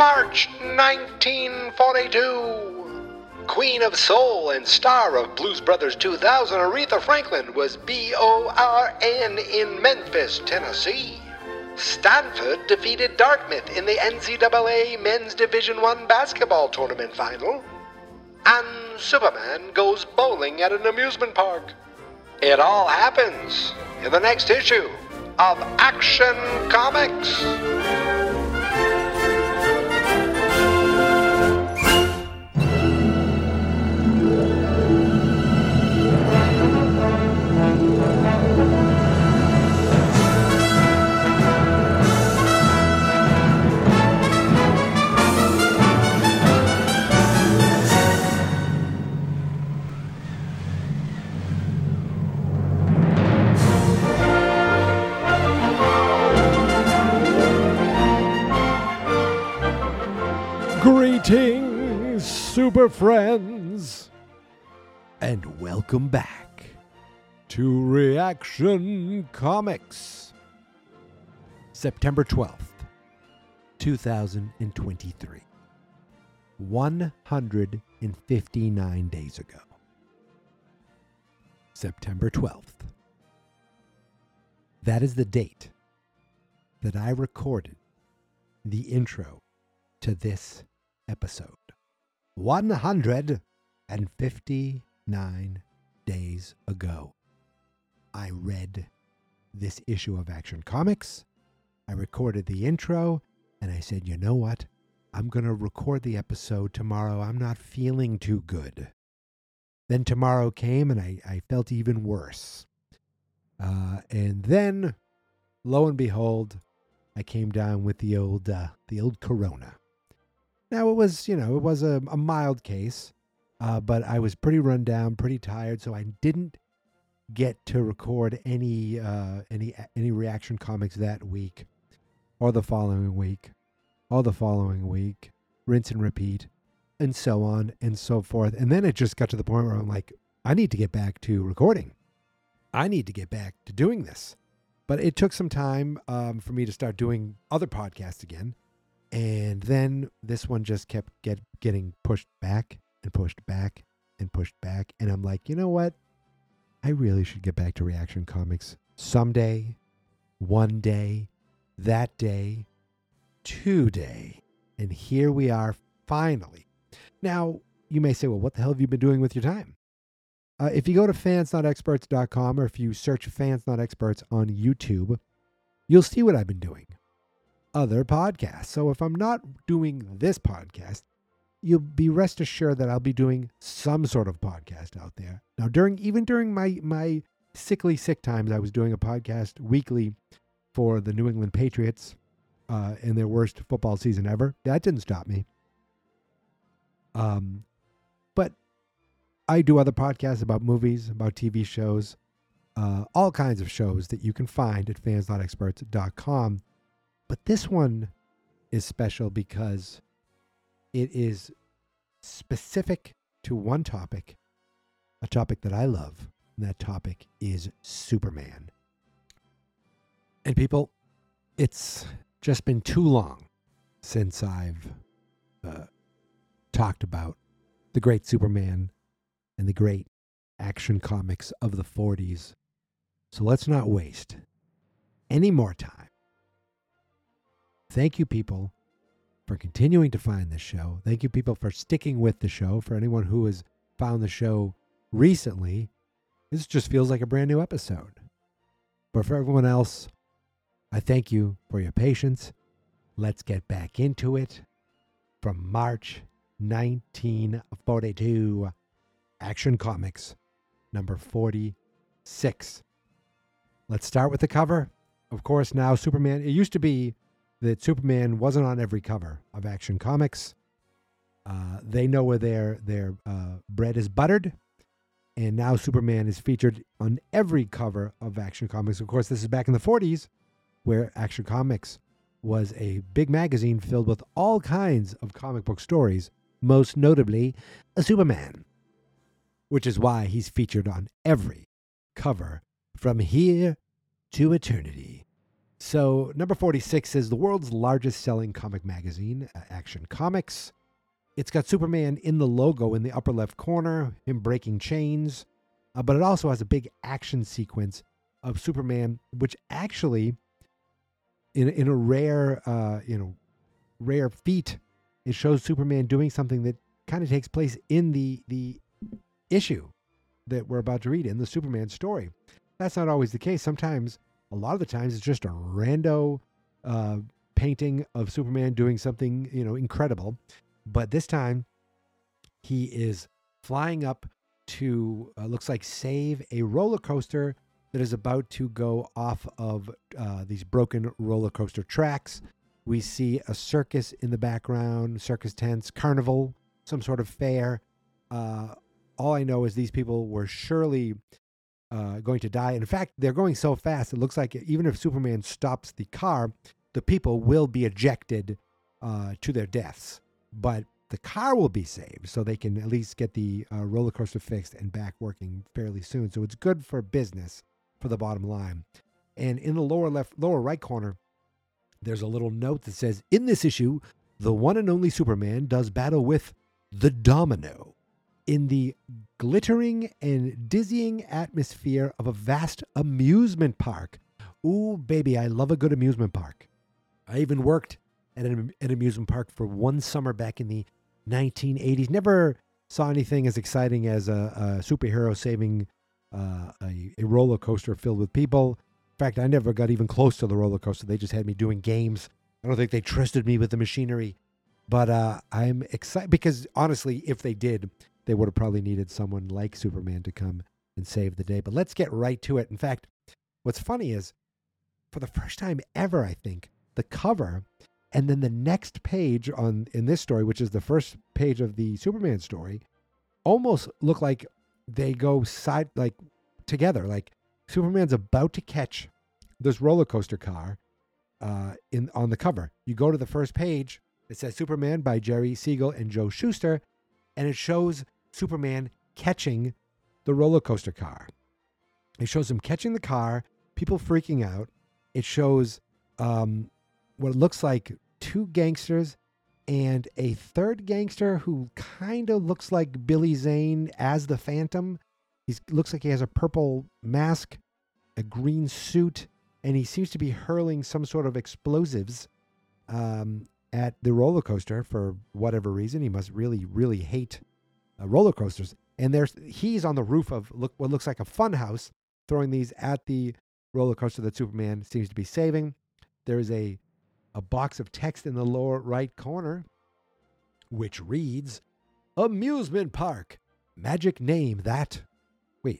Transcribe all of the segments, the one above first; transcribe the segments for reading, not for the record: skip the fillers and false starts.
March 1942. Queen of Soul and star of Blues Brothers 2000, Aretha Franklin was BORN in Memphis, Tennessee. Stanford defeated Dartmouth in the NCAA Men's Division I basketball tournament final. And Superman goes bowling at an amusement park. It all happens in the next issue of Action Comics. Greetings, super friends, and welcome back to Reaction Comics. September 12th, 2023. 159 days ago. September 12th. That is the date that I recorded the intro to this episode. 159 days ago, I read this issue of Action Comics. I recorded the intro, and I said, you know what? I'm going to record the episode tomorrow. I'm not feeling too good. Then tomorrow came, and I felt even worse. And then, lo and behold, I came down with the old corona. Now, it was a mild case, but I was pretty run down, pretty tired, so I didn't get to record any Reaction Comics that week, or the following week, rinse and repeat, and so on and so forth. And then it just got to the point where I'm like, I need to get back to recording. I need to get back to doing this. But it took some time for me to start doing other podcasts again. And then this one just kept getting pushed back and pushed back and pushed back. And I'm like, you know what? I really should get back to Reaction Comics someday, one day, that day, today. And here we are finally. Now, you may say, well, what the hell have you been doing with your time? If you go to fansnotexperts.com, or if you search Fans Not Experts on YouTube, you'll see what I've been doing. Other podcasts. So if I'm not doing this podcast, you'll be rest assured that I'll be doing some sort of podcast out there. Now, during my sick times, I was doing a podcast weekly for the New England Patriots in their worst football season ever. That didn't stop me. But I do other podcasts about movies, about TV shows, all kinds of shows that you can find at fansnotexperts.com. But this one is special because it is specific to one topic, a topic that I love, and that topic is Superman. And people, it's just been too long since I've talked about the great Superman and the great Action Comics of the 40s. So let's not waste any more time. Thank you, people, for continuing to find this show. Thank you, people, for sticking with the show. For anyone who has found the show recently, this just feels like a brand new episode. But for everyone else, I thank you for your patience. Let's get back into it. From March 1942, Action Comics, number 46. Let's start with the cover. Of course, now Superman, it used to be that Superman wasn't on every cover of Action Comics. They know where their bread is buttered. And now Superman is featured on every cover of Action Comics. Of course, this is back in the 40s, where Action Comics was a big magazine filled with all kinds of comic book stories, most notably a Superman, which is why he's featured on every cover from here to eternity. So number 46 is the world's largest selling comic magazine, Action Comics. It's got Superman in the logo in the upper left corner, him breaking chains, but it also has a big action sequence of Superman, which actually, in a rare, rare feat, it shows Superman doing something that kind of takes place in the issue that we're about to read in the Superman story. That's not always the case. Sometimes, a lot of the times, it's just a rando painting of Superman doing something, incredible. But this time, he is flying up to, looks like, save a roller coaster that is about to go off of these broken roller coaster tracks. We see a circus in the background, circus tents, carnival, some sort of fair. All I know is these people were surely going to die. In fact, they're going so fast, it looks like even if Superman stops the car, the people will be ejected to their deaths. But the car will be saved, so they can at least get the roller coaster fixed and back working fairly soon. So it's good for business for the bottom line. And in the lower right corner, there's a little note that says, in this issue, the one and only Superman does battle with the Domino in the glittering and dizzying atmosphere of a vast amusement park. Ooh, baby, I love a good amusement park. I even worked at an amusement park for one summer back in the 1980s. Never saw anything as exciting as a superhero saving a roller coaster filled with people. In fact, I never got even close to the roller coaster. They just had me doing games. I don't think they trusted me with the machinery. But I'm excited because, honestly, if they did, they would have probably needed someone like Superman to come and save the day. But let's get right to it. In fact, what's funny is, for the first time ever, I think, the cover and then the next page in this story, which is the first page of the Superman story, almost look like they go together. Like Superman's about to catch this roller coaster car on the cover. You go to the first page, it says Superman by Jerry Siegel and Joe Shuster, and it shows Superman catching the roller coaster car. It shows him catching the car, people freaking out. It shows what looks like two gangsters and a third gangster who kind of looks like Billy Zane as the Phantom. He looks like he has a purple mask, a green suit, and he seems to be hurling some sort of explosives at the roller coaster for whatever reason. He must really, really hate roller coasters. And he's on the roof of what looks like a fun house, throwing these at the roller coaster that Superman seems to be saving. There's a box of text in the lower right corner, which reads, Amusement Park, magic name that... Wait.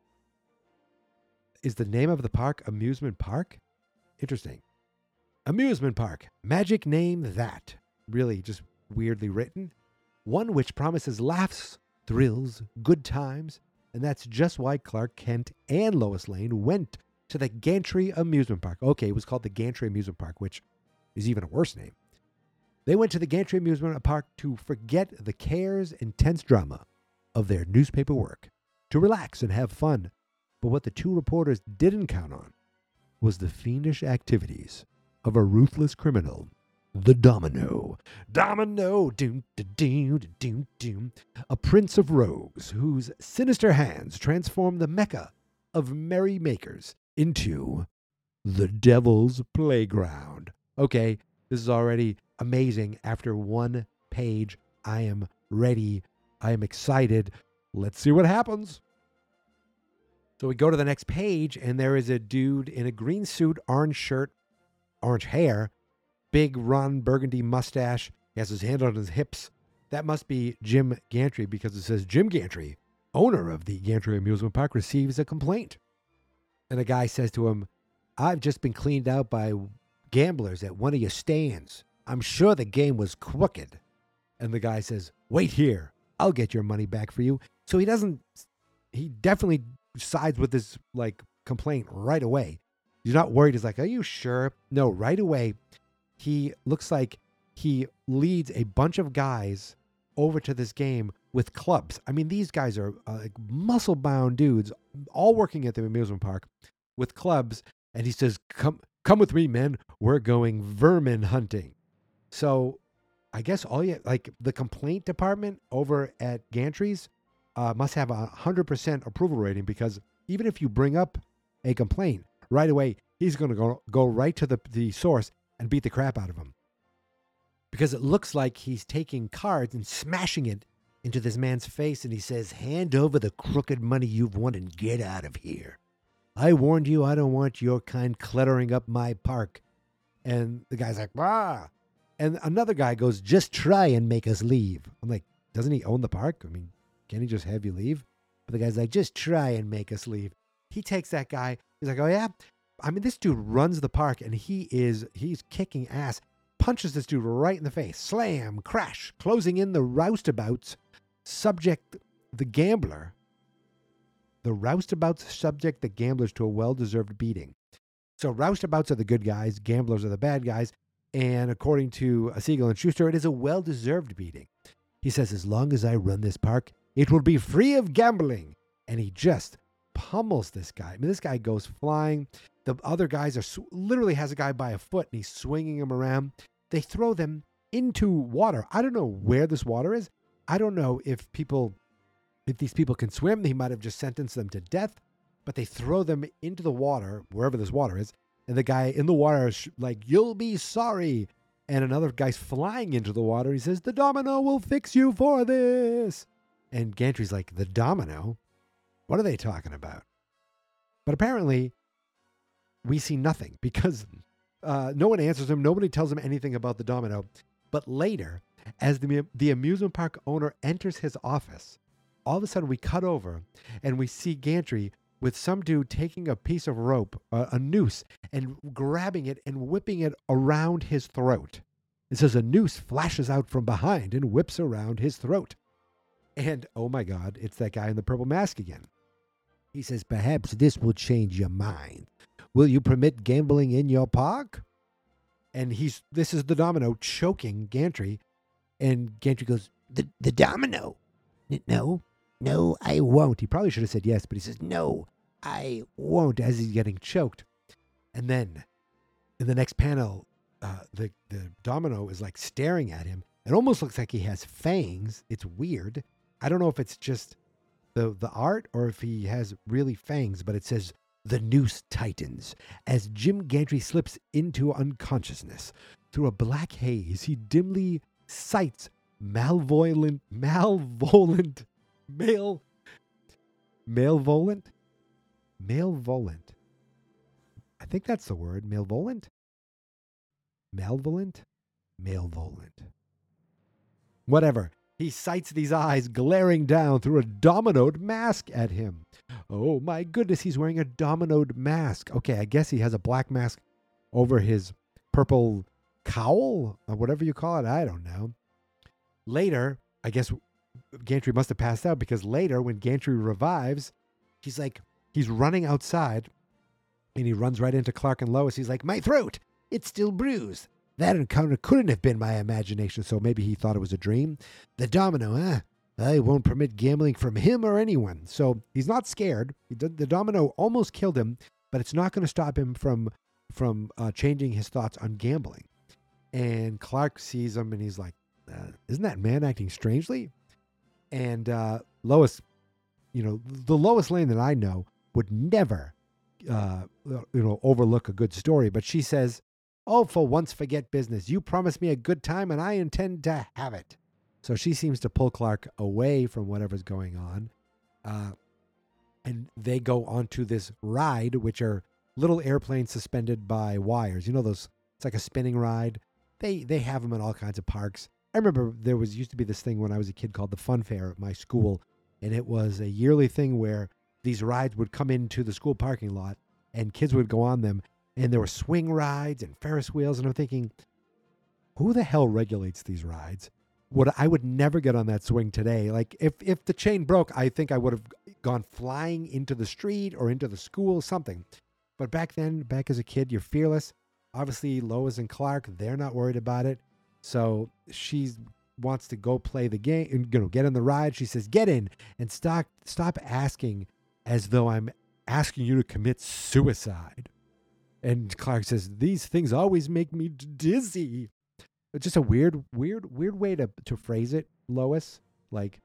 Is the name of the park Amusement Park? Interesting. Amusement Park, magic name that. Really just weirdly written. One which promises laughs, thrills, good times, and that's just why Clark Kent and Lois Lane went to the Gantry Amusement Park. Okay, it was called the Gantry Amusement Park, which is even a worse name. They went to the Gantry Amusement Park to forget the cares and tense drama of their newspaper work, to relax and have fun. But what the two reporters didn't count on was the fiendish activities of a ruthless criminal, the Domino. Domino, doom, doom, doom, doom, a prince of rogues whose sinister hands transform the Mecca of merrymakers into the Devil's Playground. Okay, this is already amazing. After one page, I am ready. I am excited. Let's see what happens. So we go to the next page, and there is a dude in a green suit, orange shirt, orange hair, big Ron Burgundy mustache. He has his hand on his hips. That must be Jim Gantry, because it says Jim Gantry, owner of the Gantry Amusement Park, receives a complaint. And the guy says to him, I've just been cleaned out by gamblers at one of your stands. I'm sure the game was crooked. And the guy says, wait here. I'll get your money back for you. So he definitely sides with this complaint right away. He's not worried. He's like, are you sure? No, right away. He looks like he leads a bunch of guys over to this game with clubs. I mean, these guys are muscle-bound dudes, all working at the amusement park with clubs. And he says, come Come with me, men. We're going vermin hunting. So I guess the complaint department over at Gantry's must have 100% approval rating, because even if you bring up a complaint, right away, he's going to go right to the source and beat the crap out of him. Because it looks like he's taking cards and smashing it into this man's face, and he says, hand over the crooked money you've won and get out of here. I warned you, I don't want your kind cluttering up my park. And the guy's like, "Wah!" And another guy goes, just try and make us leave. I'm like, doesn't he own the park? I mean, can't he just have you leave? But the guy's like, just try and make us leave. He takes that guy. He's like, oh, yeah? I mean, this dude runs the park, and he's kicking ass. Punches this dude right in the face. Slam, crash, closing in the roustabouts. Subject the gambler. The roustabouts subject the gamblers to a well-deserved beating. So roustabouts are the good guys. Gamblers are the bad guys. And according to Siegel and Schuster, it is a well-deserved beating. He says, as long as I run this park, it will be free of gambling. And he just pummels this guy. I mean, this guy goes flying. The other guys literally has a guy by a foot, and he's swinging him around. They throw them into water. I don't know where this water is. I don't know if these people can swim. He might have just sentenced them to death. But they throw them into the water, wherever this water is. And the guy in the water is like, you'll be sorry. And another guy's flying into the water. He says, the domino will fix you for this. And Gantry's like, the domino? What are they talking about? But apparently, we see nothing, because no one answers him. Nobody tells him anything about the domino. But later, as the amusement park owner enters his office, all of a sudden we cut over and we see Gantry with some dude taking a piece of rope, a noose, and grabbing it and whipping it around his throat. It says a noose flashes out from behind and whips around his throat. And, oh my God, it's that guy in the purple mask again. He says, perhaps this will change your mind. Will you permit gambling in your park? And this is the domino choking Gantry. And Gantry goes, the domino? No, I won't. He probably should have said yes, but he says, no, I won't, as he's getting choked. And then in the next panel, the domino is like staring at him. It almost looks like he has fangs. It's weird. I don't know if it's just the art or if he has really fangs, but it says, the noose tightens as Jim Gantry slips into unconsciousness. Through a black haze, he dimly sights malevolent. I think that's the word. Malevolent. Whatever. He sights these eyes glaring down through a dominoed mask at him. Oh my goodness, he's wearing a dominoed mask. Okay, I guess he has a black mask over his purple cowl or whatever you call it. I don't know. Later, I guess Gantry must have passed out, because later when Gantry revives, he's running outside and he runs right into Clark and Lois. He's like, my throat, it's still bruised. That encounter couldn't have been my imagination, so maybe he thought it was a dream. The domino, I won't permit gambling from him or anyone. So he's not scared. The domino almost killed him, but it's not going to stop him from changing his thoughts on gambling. And Clark sees him and he's like, isn't that man acting strangely? And Lois, the Lois Lane that I know would never, overlook a good story. But she says, oh, for once forget business. You promised me a good time and I intend to have it. So she seems to pull Clark away from whatever's going on. And they go onto this ride, which are little airplanes suspended by wires. It's like a spinning ride. They have them in all kinds of parks. I remember there used to be this thing when I was a kid called the Fun Fair at my school. And it was a yearly thing where these rides would come into the school parking lot and kids would go on them. And there were swing rides and Ferris wheels. And I'm thinking, who the hell regulates these rides? I would never get on that swing today. Like if the chain broke, I think I would have gone flying into the street or into the school, something. But back as a kid, you're fearless. Obviously, Lois and Clark, they're not worried about it. So she wants to go play the game, get in the ride. She says, get in and stop asking as though I'm asking you to commit suicide. And Clark says, "These things always make me dizzy." It's just a weird way to phrase it, Lois. Like,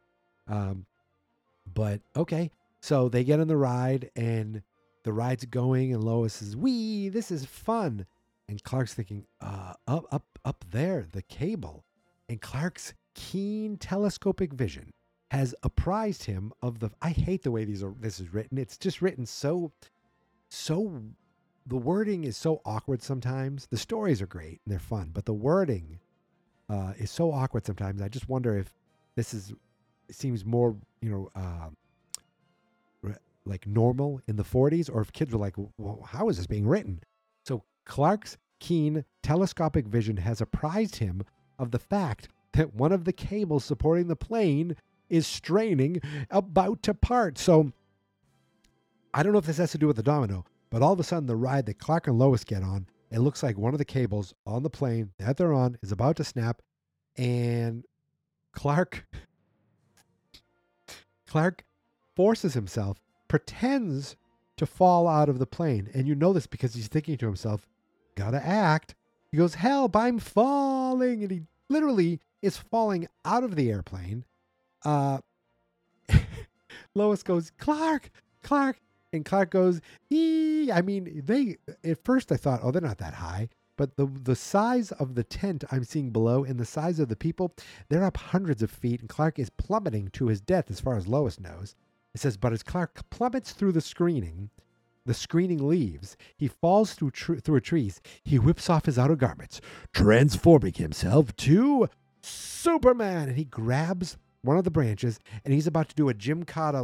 but okay. So they get on the ride, and the ride's going, and Lois says, "Wee, this is fun." And Clark's thinking, up there, the cable. And Clark's keen telescopic vision has apprised him of the. I hate the way this is written. It's just written so. The wording is so awkward sometimes. The stories are great and they're fun, but the wording is so awkward sometimes. I just wonder if this is. It seems more, like normal in the 40s, or if kids were like, well, how is this being written? So Clark's keen telescopic vision has apprised him of the fact that one of the cables supporting the plane is straining, about to part. So I don't know if this has to do with the domino, but all of a sudden the ride that Clark and Lois get on, it looks like one of the cables on the plane that they're on is about to snap, and Clark forces himself, pretends to fall out of the plane. And you know this because he's thinking to himself, gotta act. He goes, "Help, I'm falling." And he literally is falling out of the airplane. Lois goes, Clark. And Clark goes, "Ee." I mean, at first I thought, oh, they're not that high. But the size of the tent I'm seeing below and the size of the people, they're up hundreds of feet, and Clark is plummeting to his death as far as Lois knows. It says, but as Clark plummets through the screening leaves, he falls through trees. He whips off his outer garments, transforming himself to Superman. And he grabs one of the branches, and he's about to do a Gymkhana,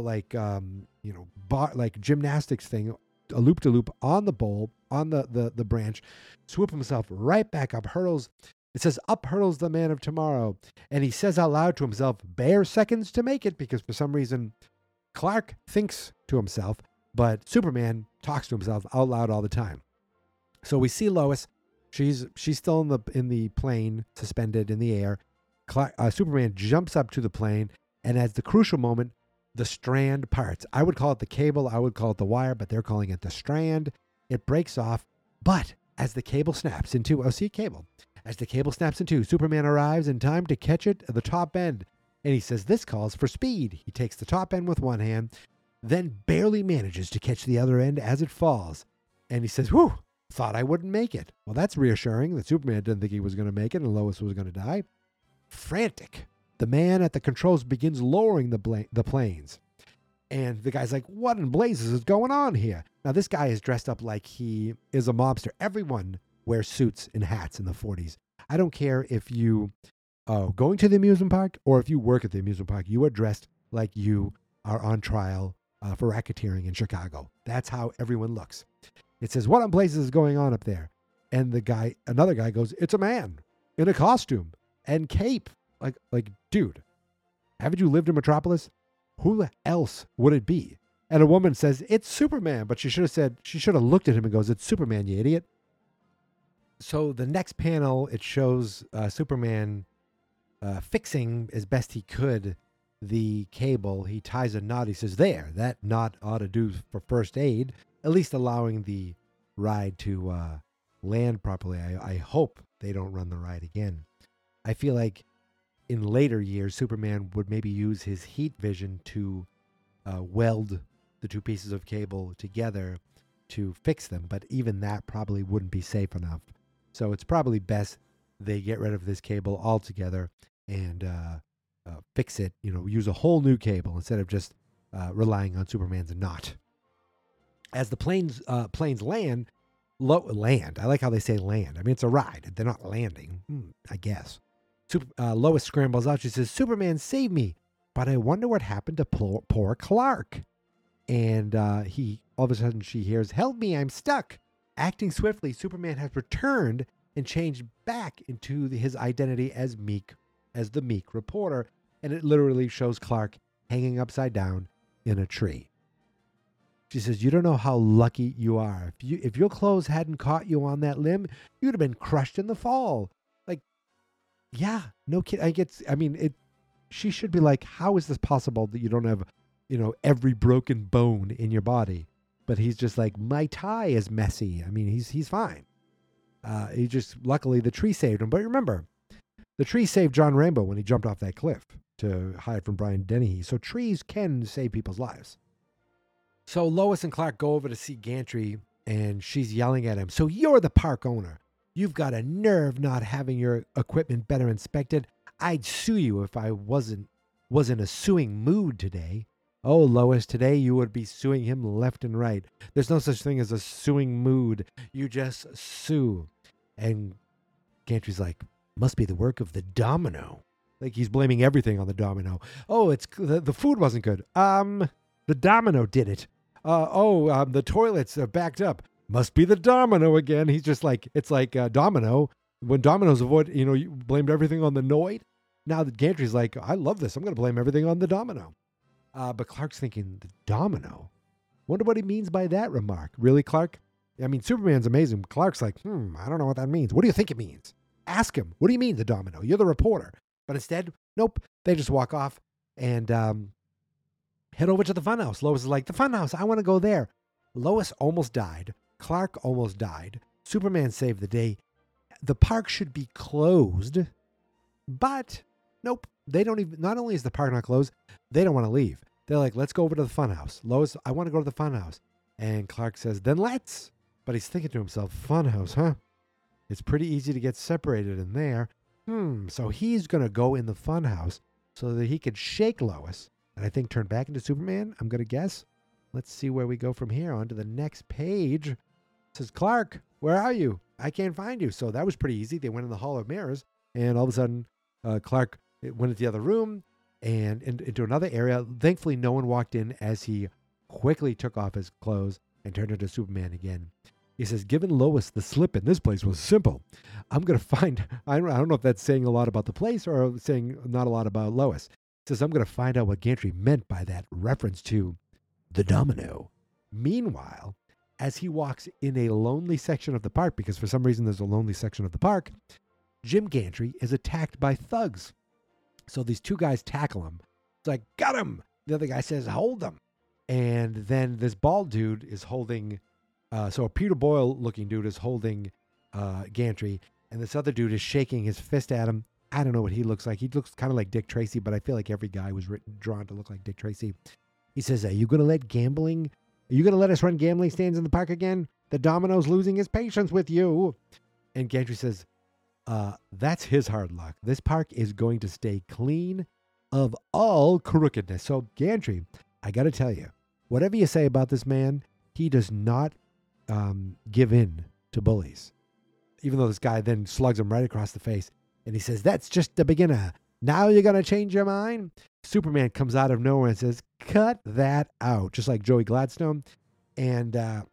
like gymnastics thing, a loop-de-loop on the bowl, on the branch, swoop himself right back up, hurtles. It says, up hurtles the man of tomorrow. And he says out loud to himself, bare seconds to make it, because for some reason, Clark thinks to himself, but Superman talks to himself out loud all the time. So we see Lois. She's still in the plane, suspended in the air. Superman jumps up to the plane, and at the crucial moment, the strand parts. I would call it the cable. I would call it the wire, but they're calling it the strand. It breaks off, but as the cable snaps in two, As the cable snaps in two, Superman arrives in time to catch it at the top end. And he says this calls for speed. He takes the top end with one hand, then barely manages to catch the other end as it falls. And he says, whew, thought I wouldn't make it. Well, that's reassuring that Superman didn't think he was going to make it and Lois was going to die. Frantic, the man at the controls begins lowering the planes. And the guy's like, what in blazes is going on here? Now, this guy is dressed up like he is a mobster. Everyone wears suits and hats in the 40s. I don't care if you are going to the amusement park or if you work at the amusement park. You are dressed like you are on trial for racketeering in Chicago. That's how everyone looks. It says, what in blazes is going on up there? And another guy goes, it's a man in a costume and cape. Like, dude, haven't you lived in Metropolis? Who else would it be? And a woman says, it's Superman. But she should have looked at him and goes, it's Superman, you idiot. So the next panel, it shows Superman fixing as best he could the cable. He ties a knot. He says, there, that knot ought to do for first aid, at least allowing the ride to land properly. I hope they don't run the ride again. I feel like in later years, Superman would maybe use his heat vision to weld the two pieces of cable together to fix them. But even that probably wouldn't be safe enough. So it's probably best they get rid of this cable altogether and fix it, use a whole new cable instead of just relying on Superman's knot. As the planes land, I like how they say land. I mean, it's a ride. They're not landing, I guess. Lois scrambles out. She says, Superman, save me. But I wonder what happened to poor Clark. And all of a sudden she hears, help me, I'm stuck. Acting swiftly, Superman has returned and changed back into his identity as the meek reporter. And it literally shows Clark hanging upside down in a tree. She says, you don't know how lucky you are. If your clothes hadn't caught you on that limb, you'd have been crushed in the fall. Yeah, no kid. She should be like, how is this possible that you don't have, every broken bone in your body? but he's just like, my tie is messy. I mean, he's fine. He just, luckily the tree saved him. But remember, the tree saved John Rambo when he jumped off that cliff to hide from Brian Dennehy. So trees can save people's lives. So Lois and Clark go over to see Gantry, and she's yelling at him. So you're the park owner. You've got a nerve not having your equipment better inspected. I'd sue you if I wasn't in a suing mood today. Oh, Lois, today you would be suing him left and right. There's no such thing as a suing mood. You just sue. And Gantry's like, must be the work of the domino. Like he's blaming everything on the domino. Oh, it's the food wasn't good. The domino did it. The toilets are backed up. Must be the domino again. He's just like, it's like Domino. When Domino's you blamed everything on the Noid. Now that Gantry's like, I love this. I'm going to blame everything on the domino. But Clark's thinking, the domino? Wonder what he means by that remark. Really, Clark? I mean, Superman's amazing. Clark's like, I don't know what that means. What do you think it means? Ask him. What do you mean, the domino? You're the reporter. But instead, nope. They just walk off and head over to the funhouse. Lois is like, the funhouse, I want to go there. Lois almost died. Clark almost died. Superman saved the day. The park should be closed. But nope. They don't even, not only is the park not closed, they don't want to leave. They're like, let's go over to the funhouse. Lois, I want to go to the funhouse. And Clark says, then let's. But he's thinking to himself, funhouse, huh? It's pretty easy to get separated in there. So he's going to go in the funhouse so that he could shake Lois and I think turn back into Superman, I'm going to guess. Let's see where we go from here. On to the next page. It says, Clark, where are you? I can't find you. So that was pretty easy. They went in the Hall of Mirrors, and all of a sudden, Clark went into the other room and into another area. Thankfully, no one walked in as he quickly took off his clothes and turned into Superman again. He says, given Lois the slip in this place was simple. I'm going to find, I don't know if that's saying a lot about the place or saying not a lot about Lois. He says, I'm going to find out what Gantry meant by that reference to the domino. Meanwhile, as he walks in a lonely section of the park, because for some reason there's a lonely section of the park, Jim Gantry is attacked by thugs. So these two guys tackle him. It's like, got him. The other guy says, hold him. And then this bald dude is holding, so a Peter Boyle looking dude is holding Gantry, and this other dude is shaking his fist at him. I don't know what he looks like. He looks kind of like Dick Tracy, but I feel like every guy was drawn to look like Dick Tracy. He says, are you going to let us run gambling stands in the park again? The domino's losing his patience with you. And Gantry says, that's his hard luck. This park is going to stay clean of all crookedness. So Gantry, I got to tell you, whatever you say about this man, he does not give in to bullies. Even though this guy then slugs him right across the face. And he says, that's just the beginner. Now you're going to change your mind? Superman comes out of nowhere and says, cut that out. Just like Joey Gladstone. And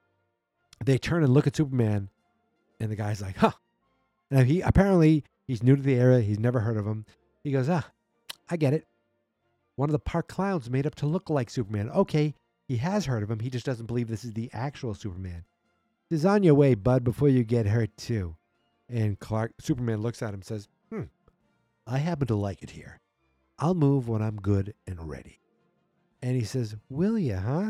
they turn and look at Superman. And the guy's like, huh. And he's new to the area. He's never heard of him. He goes, I get it. One of the park clowns made up to look like Superman. Okay, he has heard of him. He just doesn't believe this is the actual Superman. He's on your way, bud, before you get hurt too. And Superman looks at him and says, I happen to like it here. I'll move when I'm good and ready. And he says, will you, huh?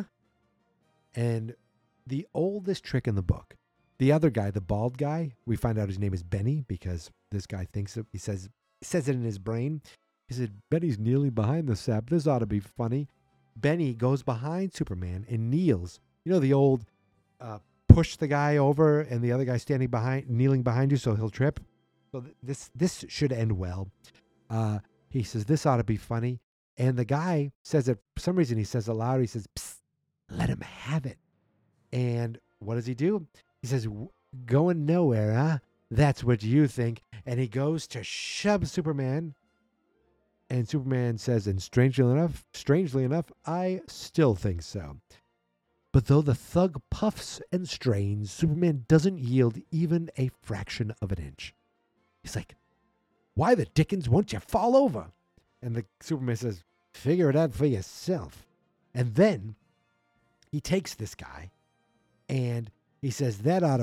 And the oldest trick in the book, the other guy, the bald guy, we find out his name is Benny because this guy thinks he says it in his brain. He said, Benny's kneeling behind the sap. This ought to be funny. Benny goes behind Superman and kneels. You know the old push the guy over and the other guy kneeling behind you so he'll trip? So this should end well. He says, this ought to be funny. And the guy says it, for some reason he says it loud. He says, psst, let him have it. And what does he do? He says, going nowhere, huh? That's what you think. And he goes to shove Superman. And Superman says, and strangely enough, I still think so. But though the thug puffs and strains, Superman doesn't yield even a fraction of an inch. He's like, why the dickens won't you fall over? And the Superman says, figure it out for yourself. And then he takes this guy and he says,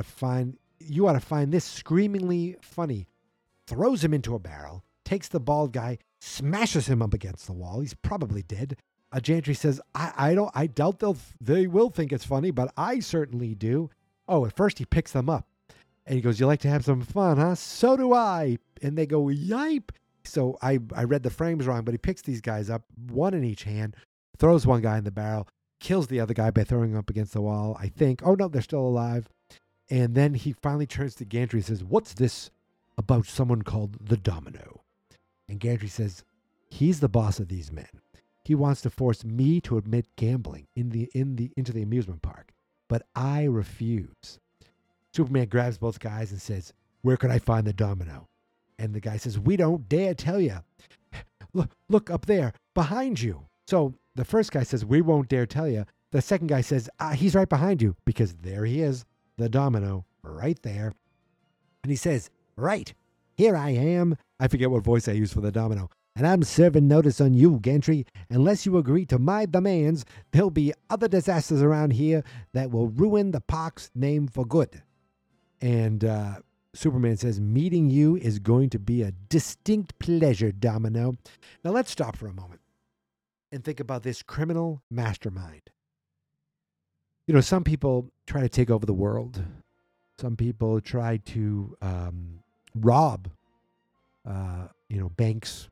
you ought to find this screamingly funny. Throws him into a barrel, takes the bald guy, smashes him up against the wall. He's probably dead. Gantry says, I doubt they will think it's funny, but I certainly do. Oh, at first he picks them up and he goes, you like to have some fun, huh? So do I. And they go, yipe. So I read the frames wrong, but he picks these guys up, one in each hand, throws one guy in the barrel, kills the other guy by throwing him up against the wall, I think. Oh, no, they're still alive. And then he finally turns to Gantry and says, what's this about someone called the Domino? And Gantry says, he's the boss of these men. He wants to force me to admit gambling into the amusement park, but I refuse. Superman grabs both guys and says, where can I find the Domino? And the guy says, we don't dare tell you. Look up there, behind you. So the first guy says, we won't dare tell you. The second guy says, he's right behind you, because there he is, the Domino, right there. And he says, right, here I am. I forget what voice I use for the Domino. And I'm serving notice on you, Gantry. Unless you agree to my demands, there'll be other disasters around here that will ruin the park's name for good. And Superman says, meeting you is going to be a distinct pleasure, Domino. Now let's stop for a moment and think about this criminal mastermind. You know, some people try to take over the world. Some people try to rob, banks.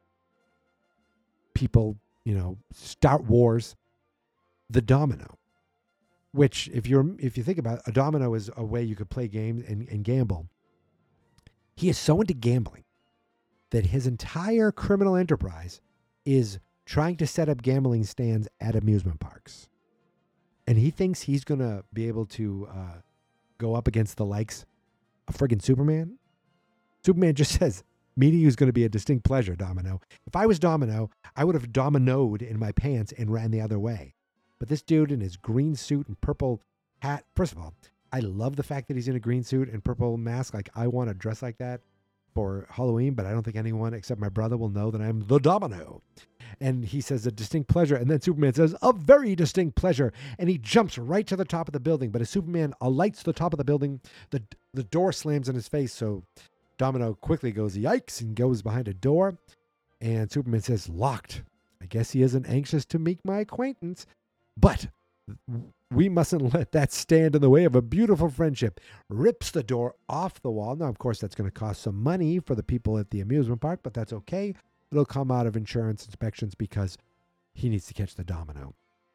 People, start wars. The Domino, which if you think about it, a domino is a way you could play games and gamble. He is so into gambling that his entire criminal enterprise is trying to set up gambling stands at amusement parks. And he thinks he's going to be able to go up against the likes of friggin' Superman. Superman just says, meeting you is going to be a distinct pleasure, Domino. If I was Domino, I would have dominoed in my pants and ran the other way. But this dude in his green suit and purple hat, first of all, I love the fact that he's in a green suit and purple mask. Like, I want to dress like that for Halloween, but I don't think anyone except my brother will know that I'm the Domino. And he says, a distinct pleasure. And then Superman says, a very distinct pleasure. And he jumps right to the top of the building. But as Superman alights the top of the building, the door slams in his face. So Domino quickly goes, yikes, and goes behind a door. And Superman says, locked. I guess he isn't anxious to make my acquaintance. But we mustn't let that stand in the way of a beautiful friendship. Rips the door off the wall. Now, of course, that's going to cost some money for the people at the amusement park, but that's okay. It'll come out of insurance inspections because he needs to catch the Domino.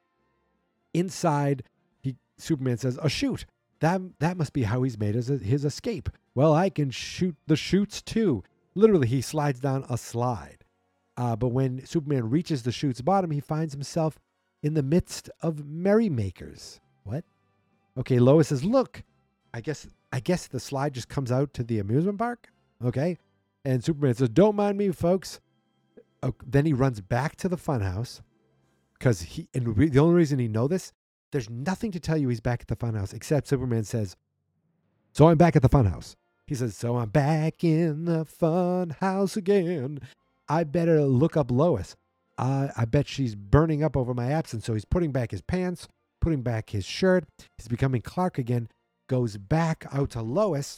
Inside, Superman says, a chute. That must be how he's made his escape. Well, I can shoot the chutes too. Literally, he slides down a slide. But when Superman reaches the chute's bottom, he finds himself in the midst of merrymakers. What? Okay, Lois says, look, I guess the slide just comes out to the amusement park. Okay. And Superman says, don't mind me, folks. Then he runs back to the funhouse because the only reason he know this, there's nothing to tell you he's back at the funhouse except Superman says, so I'm back at the funhouse. He says, so I'm back in the funhouse again. I better look up Lois. I bet she's burning up over my absence. So he's putting back his pants, putting back his shirt. He's becoming Clark again, goes back out to Lois.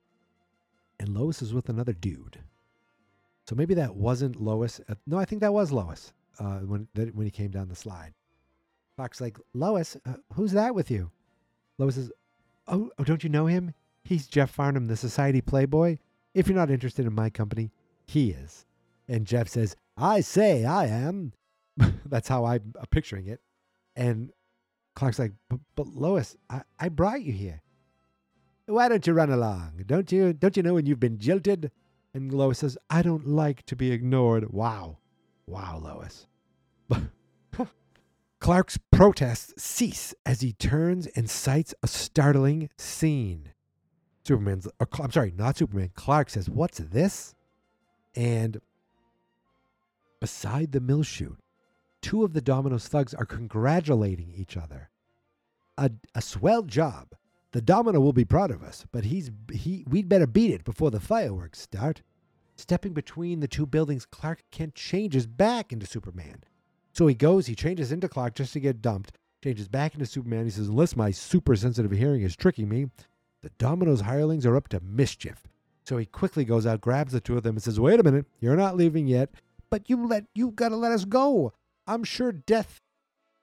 And Lois is with another dude. So maybe that wasn't Lois. No, I think that was Lois when he came down the slide. Clark's like, Lois, who's that with you? Lois says, oh, don't you know him? He's Jeff Farnham, the society playboy. If you're not interested in my company, he is. And Jeff says, I say I am. That's how I'm picturing it. And Clark's like, but Lois, I brought you here. Why don't you run along? Don't you know when you've been jilted? And Lois says, I don't like to be ignored. Wow, Lois. Clark's protests cease as he turns and sights a startling scene. Clark says, what's this? And beside the mill chute, two of the Domino's thugs are congratulating each other. A swell job. The Domino will be proud of us, but we'd better beat it before the fireworks start. Stepping between the two buildings, Clark Kent changes back into Superman. So he changes into Clark just to get dumped, changes back into Superman. He says, unless my super sensitive hearing is tricking me, the Domino's hirelings are up to mischief. So he quickly goes out, grabs the two of them and says, wait a minute, you're not leaving yet, but you got to let us go. I'm sure death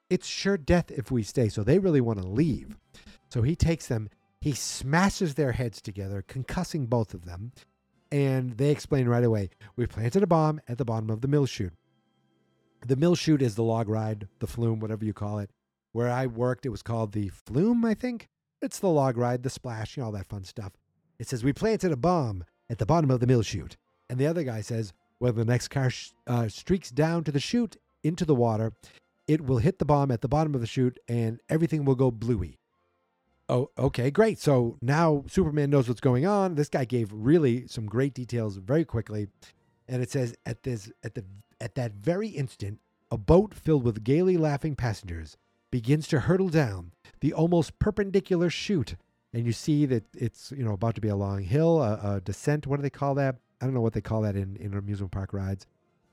it's sure death if we stay. So they really want to leave. So he takes them, he smashes their heads together, concussing both of them. And they explain right away, we planted a bomb at the bottom of the mill chute. The mill chute is the log ride, the flume, whatever you call it. Where I worked, it was called the flume, I think. It's the log ride, the splash, all that fun stuff. It says, we planted a bomb at the bottom of the mill chute. And the other guy says, when the next car streaks down to the chute into the water, it will hit the bomb at the bottom of the chute and everything will go bluey. Oh, okay, great. So now Superman knows what's going on. This guy gave really some great details very quickly. And it says, at that very instant, a boat filled with gaily laughing passengers begins to hurtle down the almost perpendicular chute. And you see that it's, about to be a long hill, a descent. What do they call that? I don't know what they call that in amusement park rides.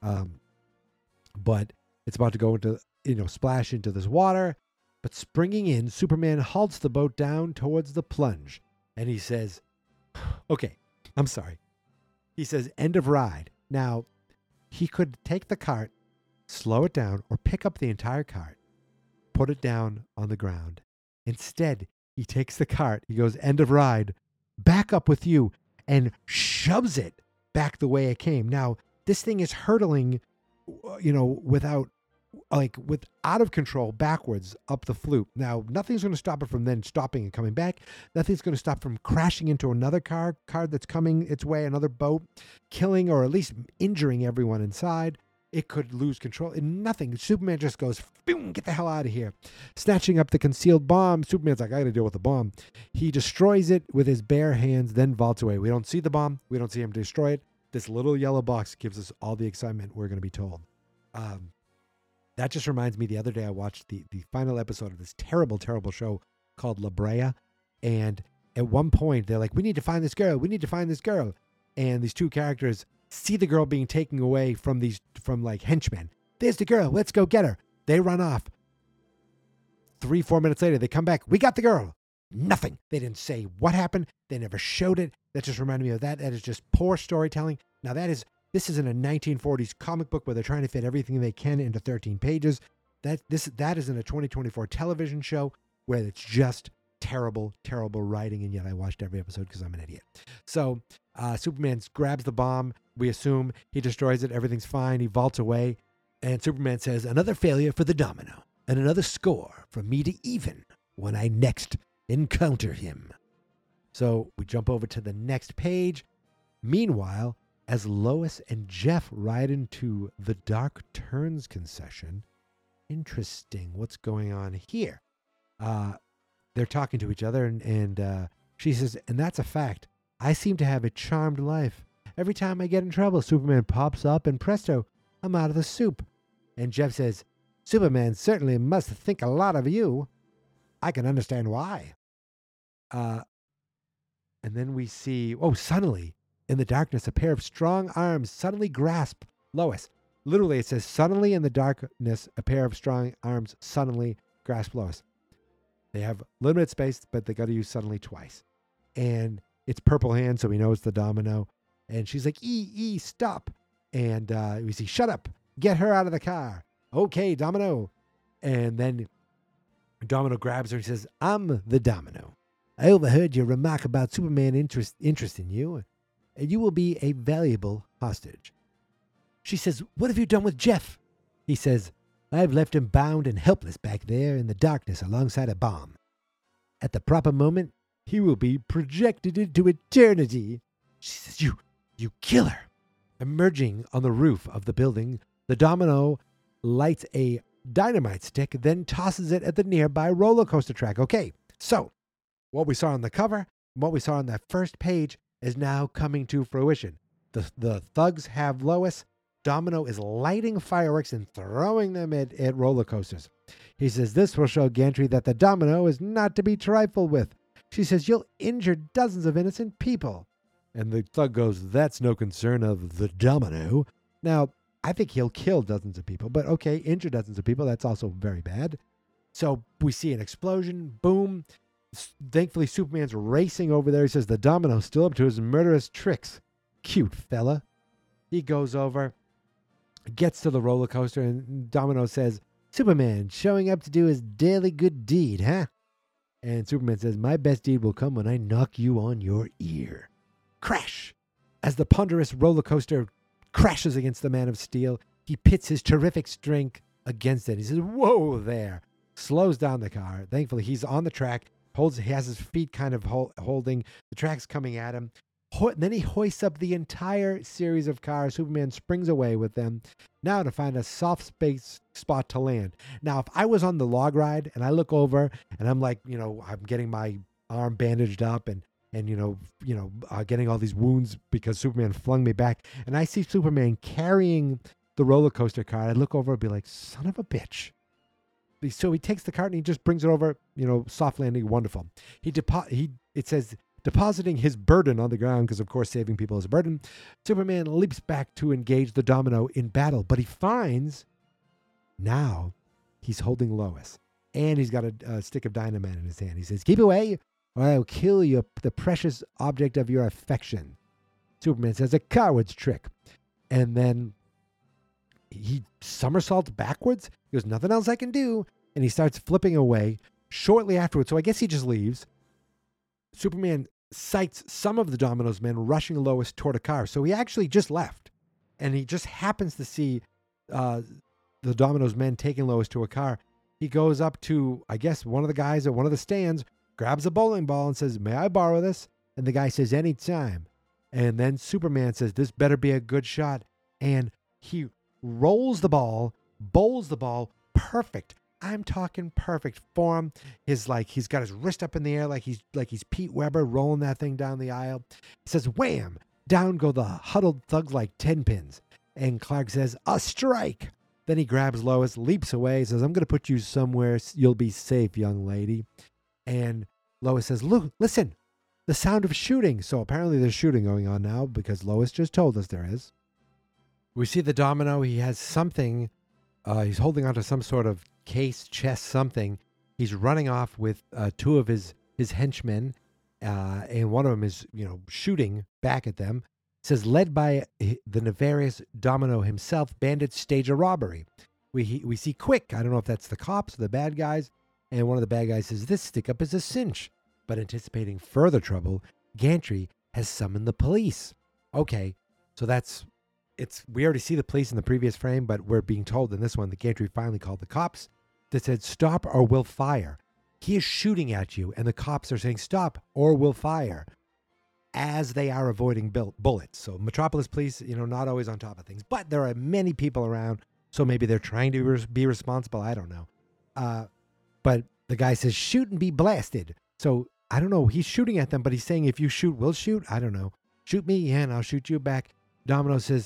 But it's about to go into, splash into this water. But springing in, Superman halts the boat down towards the plunge. And he says, okay, I'm sorry. He says, end of ride. Now, he could take the cart, slow it down, or pick up the entire cart, put it down on the ground. Instead, he takes the cart, he goes, end of ride, back up with you, and shoves it back the way it came. Now, this thing is hurtling, with out of control backwards up the flute. Now, nothing's going to stop it from then stopping and coming back. Nothing's going to stop from crashing into another car that's coming its way, another boat, killing or at least injuring everyone inside. It could lose control. Nothing. Superman just goes, boom, get the hell out of here. Snatching up the concealed bomb. Superman's like, I got to deal with the bomb. He destroys it with his bare hands, then vaults away. We don't see the bomb. We don't see him destroy it. This little yellow box gives us all the excitement we're going to be told. That just reminds me, the other day I watched the final episode of this terrible, terrible show called La Brea. And at one point, they're like, we need to find this girl. We need to find this girl. And these two characters see the girl being taken away from henchmen. There's the girl. Let's go get her. They run off. 3-4 minutes later, they come back. We got the girl. Nothing. They didn't say what happened. They never showed it. That just reminded me of that. That is just poor storytelling. Now, this is in a 1940s comic book where they're trying to fit everything they can into 13 pages. That is in a 2024 television show where it's just terrible, terrible writing, and yet I watched every episode because I'm an idiot. So Superman grabs the bomb. We assume he destroys it. Everything's fine. He vaults away. And Superman says, another failure for the Domino and another score for me to even when I next encounter him. So we jump over to the next page. Meanwhile, as Lois and Jeff ride into the Dark Turns concession, interesting what's going on here. They're talking to each other, and she says, and that's a fact. I seem to have a charmed life. Every time I get in trouble, Superman pops up, and presto, I'm out of the soup. And Jeff says, Superman certainly must think a lot of you. I can understand why. And then we see, suddenly, in the darkness, a pair of strong arms suddenly grasp Lois. Literally, it says, suddenly in the darkness, a pair of strong arms suddenly grasp Lois. They have limited space, but they got to use suddenly twice. And it's Purple Hand, so we know it's the Domino. And she's like, stop. And we see, shut up. Get her out of the car. Okay, Domino. And then Domino grabs her and says, I'm the Domino. I overheard your remark about Superman interest in you, and you will be a valuable hostage. She says, what have you done with Jeff? He says, I've left him bound and helpless back there in the darkness alongside a bomb. At the proper moment, he will be projected into eternity. She says, you killer. Emerging on the roof of the building, the Domino lights a dynamite stick, then tosses it at the nearby roller coaster track. Okay, so what we saw on the cover, what we saw on that first page is now coming to fruition. The thugs have Lois. Domino is lighting fireworks and throwing them at roller coasters. He says this will show Gantry that the Domino is not to be trifled with. She says, you'll injure dozens of innocent people. And the thug goes, that's no concern of the Domino. Now, I think he'll kill dozens of people, but okay, injure dozens of people, that's also very bad. So we see an explosion, boom. Thankfully, Superman's racing over there. He says the Domino's still up to his murderous tricks. Cute fella. He goes over, gets to the roller coaster, and Domino says, Superman showing up to do his daily good deed, huh? And Superman says, my best deed will come when I knock you on your ear. Crash! As the ponderous roller coaster crashes against the Man of Steel, he pits his terrific strength against it. He says, whoa there. Slows down the car. Thankfully, he's on the track. He has his feet kind of holding. The track's coming at him. Then he hoists up the entire series of cars. Superman springs away with them, now to find a soft space spot to land. Now, if I was on the log ride and I look over and I'm like, I'm getting my arm bandaged up and getting all these wounds because Superman flung me back, and I see Superman carrying the roller coaster cart, I'd look over and be like, son of a bitch. So he takes the cart and he just brings it over, soft landing, wonderful. It says, depositing his burden on the ground, because of course saving people is a burden. Superman leaps back to engage the Domino in battle, but he finds now he's holding Lois, and he's got a stick of dynamite in his hand. He says, keep away, or I will kill you, the precious object of your affection. Superman says, a coward's trick. And then he somersaults backwards. He goes, nothing else I can do. And he starts flipping away shortly afterwards. So I guess he just leaves. Superman sights some of the Domino's men rushing Lois toward a car. So he actually just left. And he just happens to see the Domino's men taking Lois to a car. He goes up to, I guess, one of the guys at one of the stands, grabs a bowling ball and says, may I borrow this? And the guy says, anytime. And then Superman says, this better be a good shot. And he rolls the ball, bowls the ball, perfect. I'm talking perfect form. He's got his wrist up in the air like he's Pete Weber rolling that thing down the aisle. He says, wham! Down go the huddled thugs like 10 pins. And Clark says, a strike. Then he grabs Lois, leaps away, says, I'm going to put you somewhere you'll be safe, young lady. And Lois says, look, listen, the sound of shooting. So apparently there's shooting going on now because Lois just told us there is. We see the Domino. He has something. He's holding onto some sort of case, chest, something. He's running off with two of his henchmen, and one of them is, shooting back at them. It says, led by the nefarious Domino himself, bandits stage a robbery. We see Quick. I don't know if that's the cops or the bad guys. And one of the bad guys says, this stick-up is a cinch. But anticipating further trouble, Gantry has summoned the police. Okay, so we already see the police in the previous frame, but we're being told in this one that Gantry finally called the cops that said, stop or we'll fire. He is shooting at you, and the cops are saying, stop or we'll fire, as they are avoiding bullets. So Metropolis police, not always on top of things, but there are many people around, so maybe they're trying to be responsible. I don't know. But the guy says, shoot and be blasted. So I don't know. He's shooting at them, but he's saying, if you shoot, we'll shoot. I don't know. Shoot me, yeah, and I'll shoot you back. Domino says,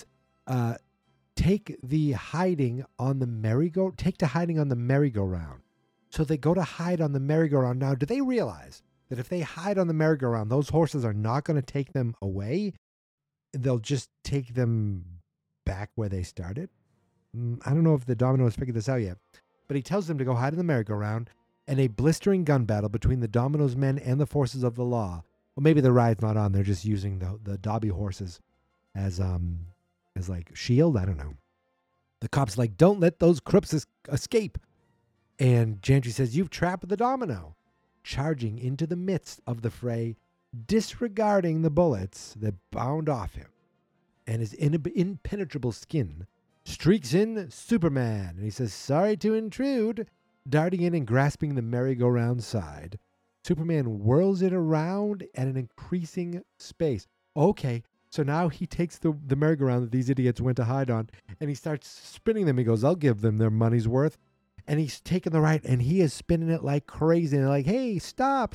take to hiding on the merry-go-round. So they go to hide on the merry-go-round. Now, do they realize that if they hide on the merry-go-round, those horses are not going to take them away? They'll just take them back where they started? I don't know if the Domino has figured this out yet. But he tells them to go hide in the merry-go-round, and a blistering gun battle between the Domino's men and the forces of the law. Well, maybe the ride's not on. They're just using the Dobby horses as like shield. I don't know. The cop's like, don't let those crooks escape. And Gantry says, you've trapped the Domino. Charging into the midst of the fray, disregarding the bullets that bound off him and his impenetrable skin, streaks in Superman. And he says, sorry to intrude. Darting in and grasping the merry-go-round side, Superman whirls it around at an increasing space. Okay, so now he takes the merry-go-round that these idiots went to hide on, and he starts spinning them. He goes, I'll give them their money's worth. And he's taking the ride, and he is spinning it like crazy. And they're like, hey, stop.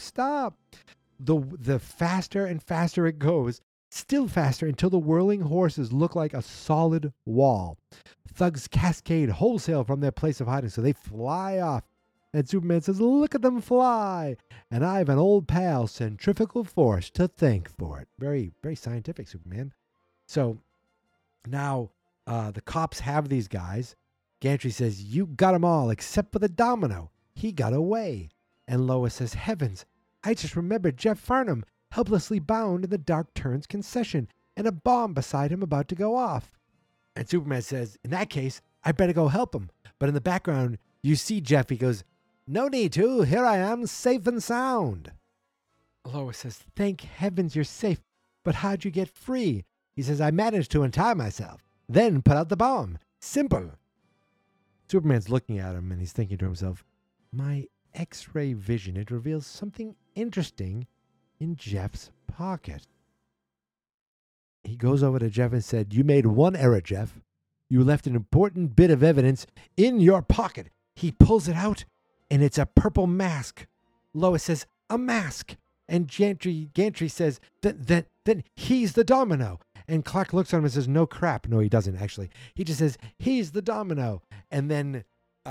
The faster and faster it goes, still faster until the whirling horses look like a solid wall. Thugs cascade wholesale from their place of hiding, so they fly off. And Superman says, look at them fly. And I have an old pal, centrifugal force, to thank for it. Very, very scientific, Superman. So now the cops have these guys. Gantry says, you got them all except for the Domino. He got away. And Lois says, heavens, I just remembered Jeff Farnham helplessly bound in the Dark Turns concession and a bomb beside him about to go off. And Superman says, in that case, I better go help him. But in the background, You see Jeff, he goes, "No need to. Here I am, safe and sound." Lois says, "Thank heavens you're safe. But how'd you get free?" He says, "I managed to untie myself, then put out the bomb. Simple." Superman's looking at him and he's thinking to himself, my X-ray vision, it reveals something interesting in Jeff's pocket. He goes over to Jeff and said, "You made one error, Jeff. You left an important bit of evidence in your pocket." He pulls it out and it's a purple mask. Lois says, "A mask." And Gantry says, then he's the Domino. And Clark looks at him and says, "No crap." No, he doesn't, actually. He just says, "He's the Domino." And then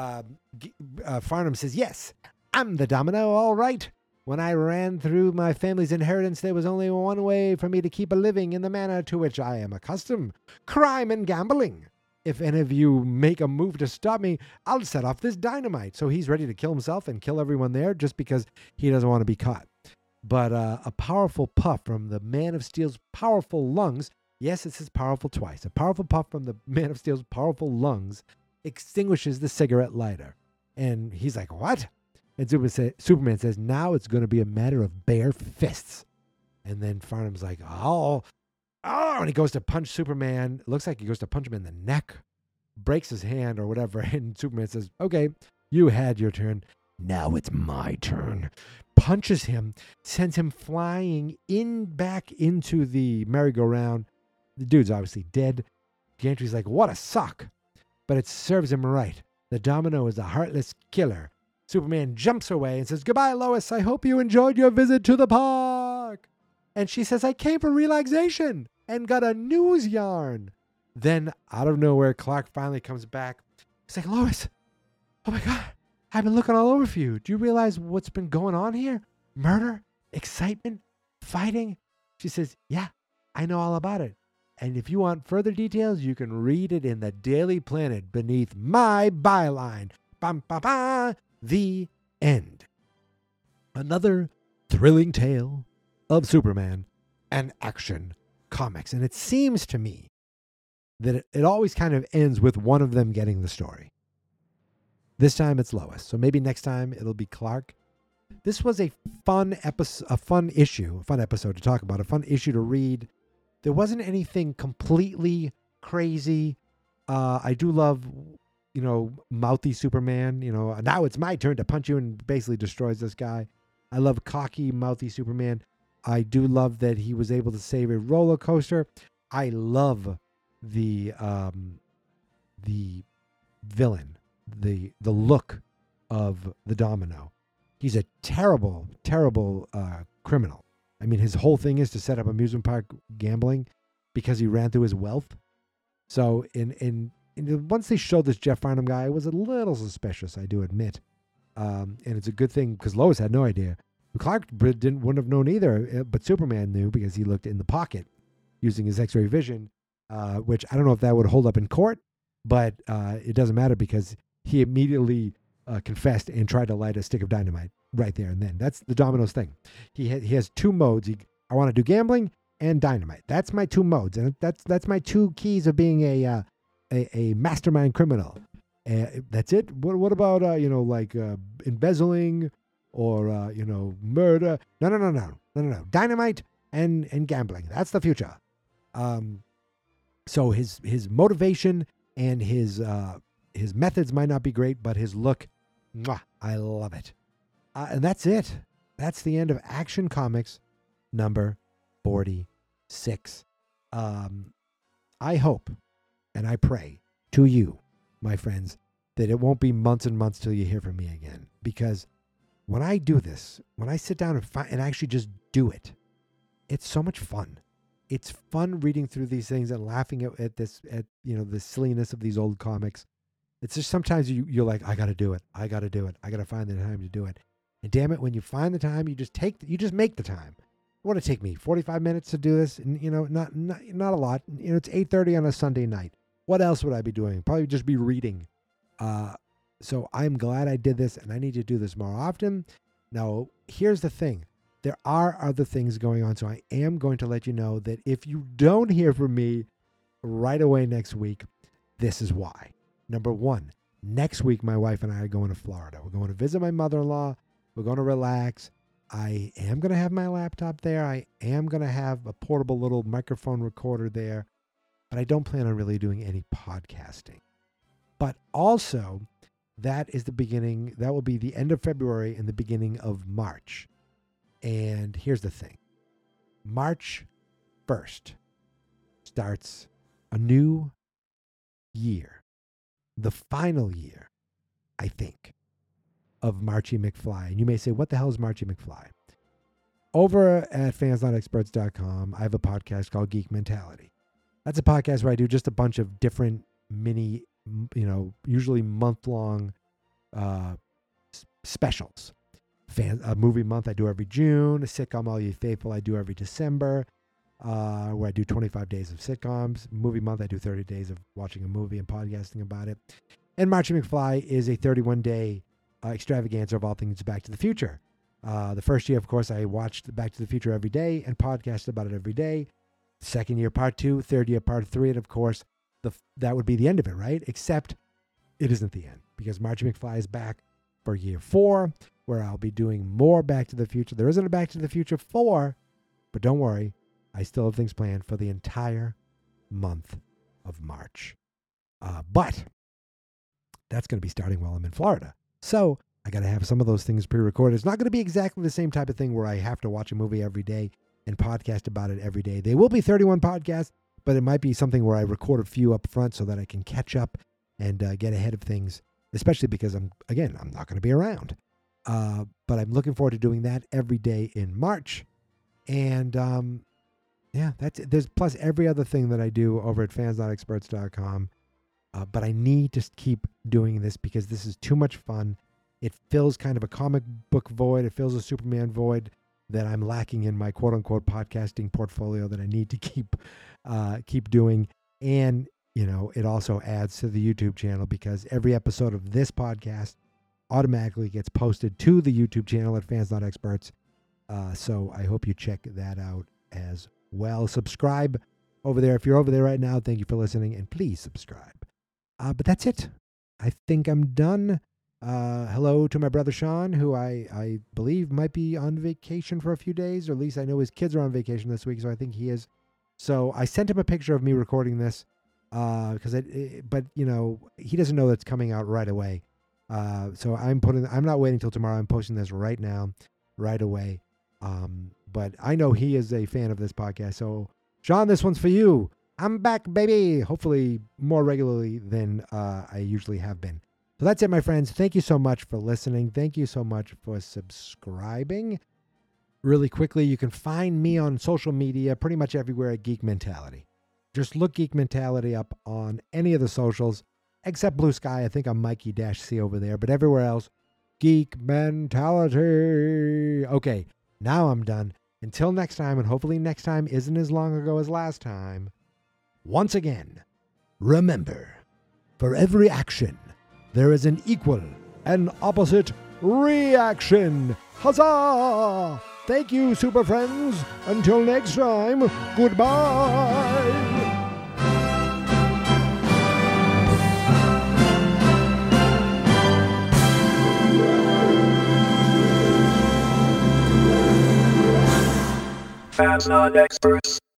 Farnham says, "Yes, I'm the Domino, all right. When I ran through my family's inheritance, there was only one way for me to keep a living in the manner to which I am accustomed: crime and gambling. If any of you make a move to stop me, I'll set off this dynamite." So he's ready to kill himself and kill everyone there just because he doesn't want to be caught. But a powerful puff from the Man of Steel's powerful lungs, yes, it says powerful twice, a powerful puff from the Man of Steel's powerful lungs extinguishes the cigarette lighter. And he's like, "What?" And Superman says, "Now it's going to be a matter of bare fists." And then Farnham's like, oh, and he goes to punch Superman. It looks like he goes to punch him in the neck, breaks his hand or whatever. And Superman says, "Okay, you had your turn. Now it's my turn." Punches him, sends him flying back into the merry-go-round. The dude's obviously dead. Gantry's like, "What a suck." But it serves him right. The Domino is a heartless killer. Superman jumps away and says, "Goodbye, Lois. I hope you enjoyed your visit to the park." And she says, "I came for relaxation and got a news yarn." Then, out of nowhere, Clark finally comes back. He's like, "Lois, oh my God, I've been looking all over for you. Do you realize what's been going on here? Murder, excitement, fighting?" She says, "Yeah, I know all about it. And if you want further details, you can read it in the Daily Planet beneath my byline. Bam, ba, ba, the end." Another thrilling tale of Superman and Action Comics. And it seems to me that it always kind of ends with one of them getting the story. This time it's Lois. So maybe next time it'll be Clark. This was a fun episode, a fun episode to talk about, a fun issue to read. There wasn't anything completely crazy. I do love, mouthy Superman. Now it's my turn to punch you, and basically destroys this guy. I love cocky, mouthy Superman. I do love that he was able to save a roller coaster. I love the villain, the look of the Domino. He's a terrible, terrible criminal. I mean, his whole thing is to set up amusement park gambling because he ran through his wealth. So once they showed this Jeff Farnham guy, I was a little suspicious, I do admit. And it's a good thing because Lois had no idea. Clark wouldn't have known either, but Superman knew because he looked in the pocket using his X-ray vision, which I don't know if that would hold up in court, but it doesn't matter because he immediately confessed and tried to light a stick of dynamite right there and then. That's the Domino's thing. He has two modes. I want to do gambling and dynamite. That's my two modes, and that's my two keys of being a mastermind criminal. That's it. What about embezzling or murder? No. Dynamite and gambling. That's the future. So his motivation and his methods might not be great, but his look, I love it. And that's it. That's the end of Action Comics number 46. I hope and I pray to you, my friends, that it won't be months and months till you hear from me again. Because when I do this, when I sit down and actually just do it, it's so much fun. It's fun reading through these things and laughing at the silliness of these old comics. It's just sometimes you're like, I got to do it. I got to do it. I got to find the time to do it. And damn it, when you find the time, you just make the time. What would it take me? 45 minutes to do this? And, not a lot. It's 8:30 on a Sunday night. What else would I be doing? Probably just be reading. So I'm glad I did this, and I need to do this more often. Now, here's the thing. There are other things going on, so I am going to let you know that if you don't hear from me right away next week, this is why. Number one, Next week, my wife and I are going to Florida. We're going to visit my mother-in-law. We're going to relax. I am going to have my laptop there. I am going to have a portable little microphone recorder there. But I don't plan on really doing any podcasting. But also, that is the beginning. That will be the end of February and the beginning of March. And here's the thing. March 1st starts a new year. The final year, I think, of Marchie McFly. And you may say, what the hell is Marchie McFly? Over at fansnotexperts.com, I have a podcast called Geek Mentality. That's a podcast where I do just a bunch of different mini, usually month-long specials. A movie month I do every June. A sitcom All You Faithful I do every December, where I do 25 days of sitcoms. Movie month I do 30 days of watching a movie and podcasting about it. And Marchie McFly is a 31-day extravaganza of all things Back to the Future. The first year, of course, I watched Back to the Future every day and podcasted about it every day. Second year, part 2. Third year, part 3. And, of course, that would be the end of it, right? Except it isn't the end, because Marchie McFly is back for year 4, where I'll be doing more Back to the Future. There isn't a Back to the Future 4, but don't worry. I still have things planned for the entire month of March. But that's going to be starting while I'm in Florida. So I got to have some of those things pre-recorded. It's not going to be exactly the same type of thing where I have to watch a movie every day and podcast about it every day. They will be 31 podcasts, but it might be something where I record a few up front so that I can catch up and get ahead of things, especially because I'm not going to be around. But I'm looking forward to doing that every day in March. And that's it. There's plus every other thing that I do over at fansnotexperts.com. But I need to keep doing this because this is too much fun. It fills kind of a comic book void. It fills a Superman void that I'm lacking in my quote-unquote podcasting portfolio that I need to keep doing. And, it also adds to the YouTube channel because every episode of this podcast automatically gets posted to the YouTube channel at Fans Not Experts. So I hope you check that out as well. Subscribe over there. If you're over there right now, thank you for listening, and please subscribe. But that's it. I think I'm done. Hello to my brother Sean, who I believe might be on vacation for a few days, or at least I know his kids are on vacation this week, so I think he is. So I sent him a picture of me recording this but he doesn't know that's coming out right away. So I'm not waiting till tomorrow. I'm posting this right now, right away. But I know he is a fan of this podcast. So Sean, this one's for you. I'm back, baby. Hopefully more regularly than I usually have been. So that's it, my friends. Thank you so much for listening. Thank you so much for subscribing. Really quickly, you can find me on social media pretty much everywhere at Geek Mentality. Just look Geek Mentality up on any of the socials, except Blue Sky. I think I'm Mikey-C over there. But everywhere else, Geek Mentality. Okay, now I'm done. Until next time, and hopefully next time isn't as long ago as last time. Once again, remember, for every action, there is an equal and opposite reaction. Huzzah! Thank you, super friends. Until next time, goodbye. Fans Not Experts.